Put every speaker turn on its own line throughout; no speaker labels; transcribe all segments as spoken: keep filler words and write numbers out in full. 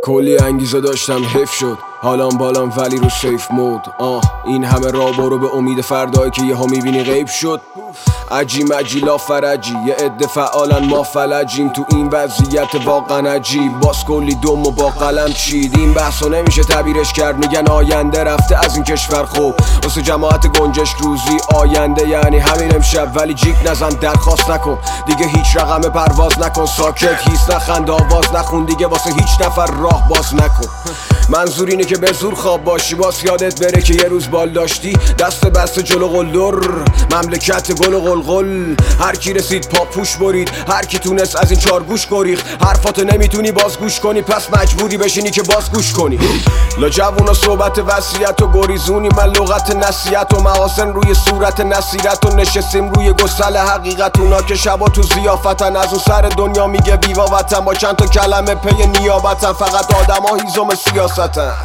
کلی انگیزه داشتم حیف شد حالام بالام ولی رو سیف مود. آه این همه راه برو به امید فردایی که یهو میبینی غیب شد. عجی مجی لا فرجی یه عده فعالن ما فلجیم تو این وضعیت واقعا عجیب. باز کلی دم و با قلم چید. این بحثو نمیشه تعبیرش کرد، میگن آینده رفته از این کشور. خوب واسه جماعت گنجشک روزی آینده یعنی همین امشب. ولی جیک نزن درخواست نکن دیگه هیچ رقم پرواز نکن. ساکت هیس نخند آواز نخون دیگه واسه هیچ نفر راه باز نکن. منظور اینه که به زور خواب باشی باز یادت بره که یه روز بال داشتی دست بسته جلو قلدر مملکت گل و قلقل. هر کی رسید پاپوش برید، هر کی تونست از این چار گوش گریخت. حرفاتو نمیتونی باز گوش کنی پس مجبوری بشینی که باز گوش کنی. لا جوونا صحبت وصیت و گریزونی من لغت نصیحت و محاسن روی صورت نصیرت و نشستیم روی گسل حقیقت. اونا که شبا تو ضیافتن از اون سر دنیا میگه بیوا وطن با چند تا کلمه پی نیابتن. فقط آدما هیزم سیاستن.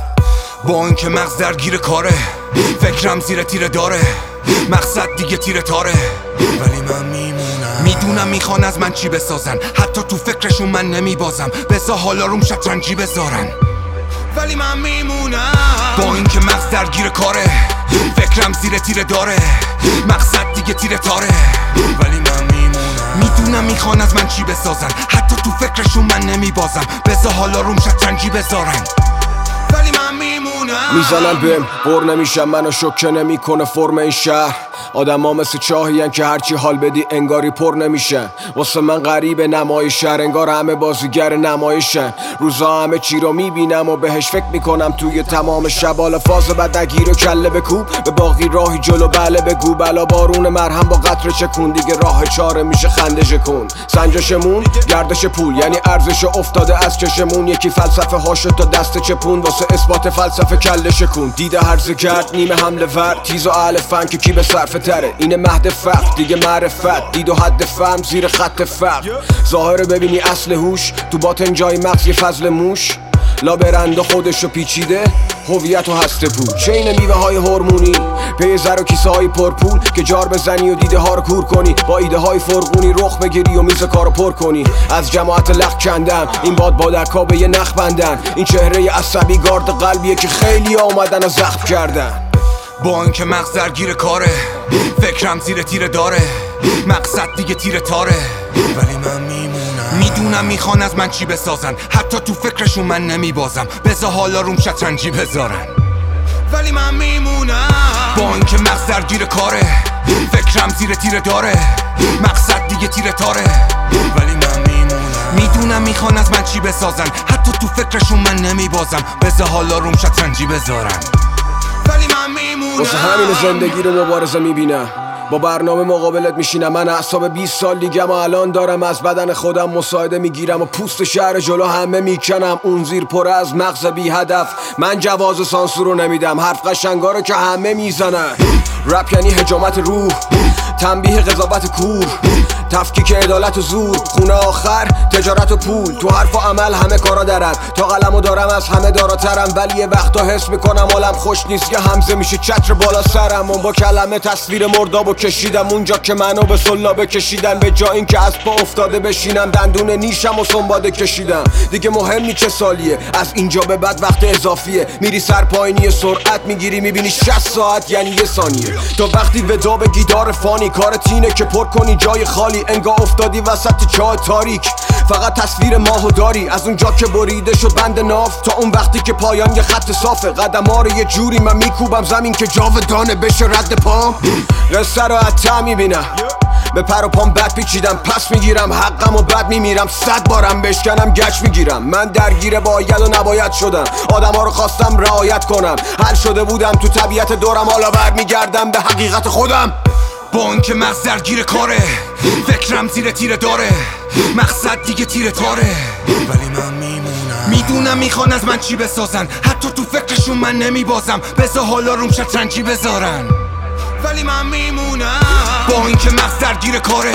با اینکه مغز درگیر کاره فکرم زیر تیره داره مقصد دیگه تیره تاره ولی من میمونم. میدونم میخوان از من چی بسازن حتی تو فکرشون من نمیبازم بذار حالا روم شطرنجی بذارن ولی من میمونم. با اینکه مغز درگیر کاره فکرم زیر تیره داره مقصد دیگه تیره تاره ولی من میمونم. میدونم میخوان از من چی بسازن حتی تو فکرشون من نمیبازم بذار حالا روم شطرنجی بذارن ولی من میمونم.
میزنن بهم بر نمیشم منو شوکه نمیکنه فرم این شهر. آدم ها مثل چاهیان که هرچی حال بدی انگاری پر نمیشن. واسه من غریب نمایش شهر انگار همه بازیگر نمایشن. روزا همه چی رو میبینم و بهش فکر میکنم توی تمام شب. حالا فاز بد نگیر و کله بکوب به باقی راهی جلو بله بگو. بلا بارون مرهم با قطره چکون دیگه راه چاره میشه خنده کن. سنجشمون گردش پول یعنی ارزش افتاده از چشمون. یکی فلسفه هاشو تا دست چپون واسه اثبات فلسفه کله شکون. دیده هرزه کرد نیمه حمله ور تیز و اهل فن که کی به صرفه تره. اینه مهد فقر دیگه معرفت دید و حد فهم زیر خط فقر. ظاهره ببینی اصل هوش تو باطن جای مغز یه فضل موش. لا برنده خودشو پیچیده هویت و هسته پول. چین میوه های هورمونی پی زر و کیسه های پرپول که جار بزنی و دیده ها رو کور کنی. با ایده های فرقونی رخ بگیری و میز کارو پر کنی. از جماعت لخ کندم این باد بادرکا به یه نخ بندن. این چهره عصبی گارد قلبیه که خیلی آمدن و زخم کردن.
با اینکه مغز درگیر کاره فکرم زیر تیره داره مقصد دیگه تیره تاره ولی من میمونم. میدونم میخوان از من چی بسازن حتی تو فکرشون من نمیبازم بذار حالا روم شطرنجی بذارن ولی من میمونم. با اینکه مغز درگیر کاره فکرم زیر تیره داره مقصد دیگه تیره تاره ولی من میمونم. میدونم میخوان از من چی بسازن حتی تو فکرشون من نمیبازم بذار حالا روم شطرنجی بذارن ولی من میمونم.
واسه همین زندگی رو مبارزه میبینم با برنامه مقابلت میشینم. من اعصاب بیست سال دیگه ما الان دارم از بدن خودم مساعده میگیرم و پوست شهر جلو همه میکنم. اون زیر پر از مغز بی هدف من جواز سانسور رو نمیدم. حرف قشنگا رو که همه میزنن. رپ یعنی حجامت روح تنبیه قضاوت کور تفکیک عدالت و زور. خونه آخر تجارت و پول تو حرف و عمل همه کارا درم. تا قلمو دارم از همه داراترم ولی یه وقتا حس میکنم حالم خوش نیست که همزه میشه چتر بالا سرم. اون با کلمه تصویر مردابو کشیدم اونجا که منو به سلابه کشیدن. به جا این که از پا افتاده بشینم دندون نیشم و سنباده کشیدم. دیگه مهم نی چه سالیه از اینجا به بعد وقت اضافیه. میری سر پایینی سرعت میگیری میبینی شصت ساعت یعنی یه ثانیه. تا وقتی ودا به گیتار فانی کارت اینه که پر کنی جای خالی. انگار افتادی وسط چاه تاریک فقط تصویر ماهو داری. از اونجا که بریده شد بند ناف تا اون وقتی که پایان یه خط صافه. قدم ها رو یه جوری من میکوبم زمین که جاودانه بشه رد پام. قصه رو حتی میبینم به پر و پام بد پیچیدم پس میگیرم حقم و بد میمیرم. صد بارم بشکنم گچ میگیرم. من درگیر باید و نباید شدم. آدم ها رو خواستم رعایت کنم. حل شده بودم تو طبیعت دورم حالا برمیگردم به حقیقت خودم.
با اینکه مغز درگیر کاره فکرم زیر تیره داره مقصد دیگه تیره تاره ولی من میمونم. میدونم میخوان از من چی بسازن حتی تو فکرشون من نمیبازم بذار حالا روم شطرنجی بذارن ولی من میمونم. با اینکه مغز درگیر کاره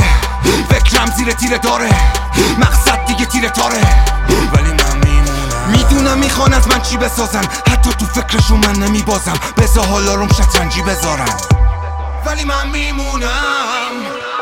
فکرم زیر تیره داره مقصد دیگه تیره تاره ولی من میمونم. میدونم میخوان از من چی بسازن حتی تو فکرشون من نمیبازم بذار حالا روم شطرنجی بذارن ولی من میمونم.